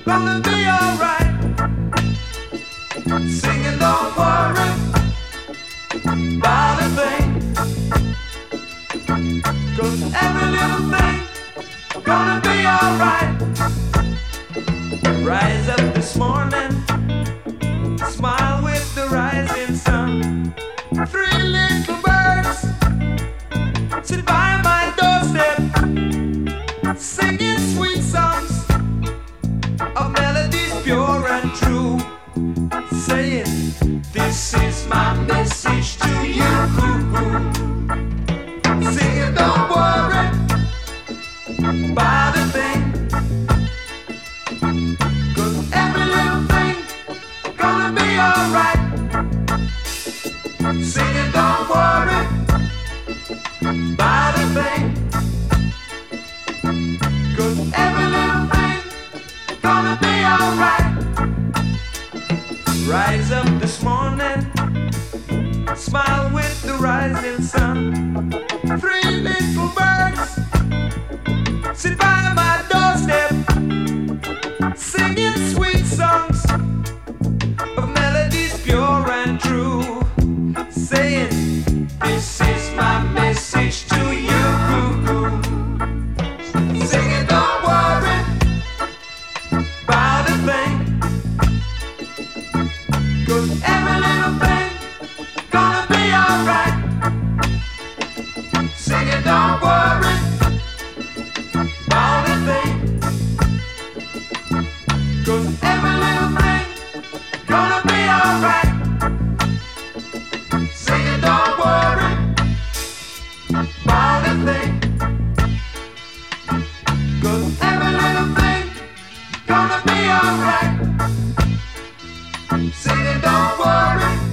gonna be alright. Singing, don't worry about a thing, 'cause every little thing gonna be alright. Rise up this morning, smile with the rising sun. Three little birds sit by my doorstep, singing sweet songs of melodies pure and true, saying, this is my message to you. Singing, don't worry about a thing, 'cause every little thing gonna be alright. Singing, don't worry about a thing, 'cause every little thing gonna be alright. Rise up this morning, smile with the rising sun. Three little birds sit by my doorstep, singing sweet songs of melodies pure and true, saying, this is my message to you. Singing, don't worry about a thing, 'cause every little thing gonna be alright. Singing, don't worry about a thing, 'cause every little thing gonna be alright. Singing, don't worry about a thing, 'cause every little thing gonna be alright. Singing, don't worry